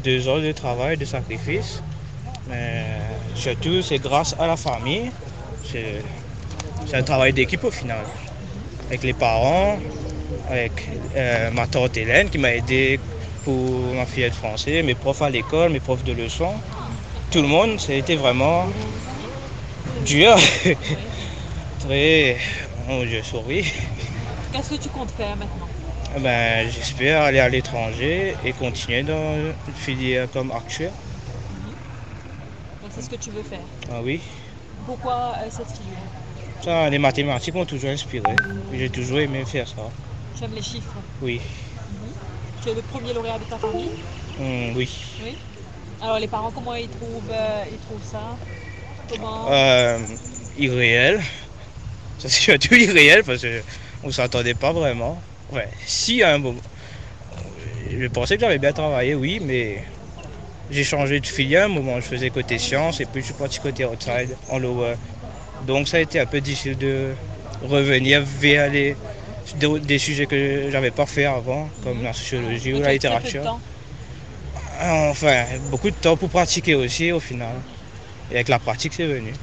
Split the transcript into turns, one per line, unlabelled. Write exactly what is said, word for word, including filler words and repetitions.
deux heures de travail, de sacrifice. Mais surtout, c'est grâce à la famille. C'est c'est un travail d'équipe au final. Avec les parents, avec euh, ma tante Hélène qui m'a aidé pour ma fillette français, mes profs à l'école, mes profs de leçon. Tout le monde, ça a été vraiment dur.
Oui.
Très. Oh, je souris.
Qu'est-ce que tu comptes faire maintenant?
Eh ben, j'espère aller à l'étranger et continuer dans une filière comme archer.
Mhm. Donc c'est ce que tu veux faire.
Ah oui.
Pourquoi euh, cette filière?
Ça, les mathématiques m'ont toujours inspiré. J'ai toujours aimé faire ça.
Tu aimes les chiffres?
Oui.
Mhm. Tu es le premier lauréat de ta famille?
Hum, oui.
Oui. Alors les parents, comment ils trouvent, euh, ils trouvent ça? Comment?
Euh, irréel. Ça, c'est surtout irréel parce qu'on ne s'attendait pas vraiment. Ouais, si à un moment. Je pensais que j'avais bien travaillé, oui, mais j'ai changé de filière. À un moment, je faisais côté sciences et puis je suis parti côté outside, en lower. Donc ça a été un peu difficile de revenir vers les, des, des sujets que j'avais pas fait avant, comme
Mhm.
la sociologie ou
Donc tu
la
as eu très peu de
littérature.
temps.
Enfin, beaucoup de temps pour pratiquer aussi au final. Et avec la pratique, c'est venu.